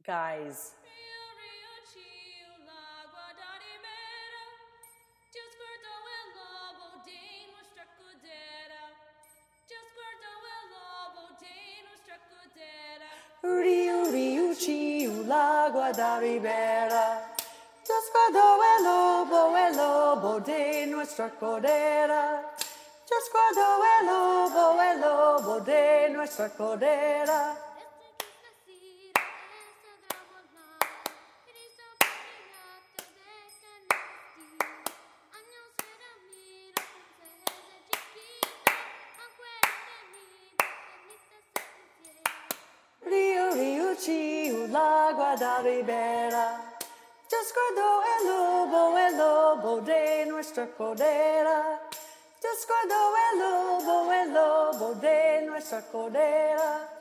Guys. Rio, Rio, Chiu, Lagoa da Ribera. Just cuando el lobo de nuestra cordera. Just cuando el lobo de nuestra cordera. Rio, Rio, Chiu, Lagoa da Ribera. Just cuando el lobo de nuestra cordera. Just cuando el lobo de nuestra cordera.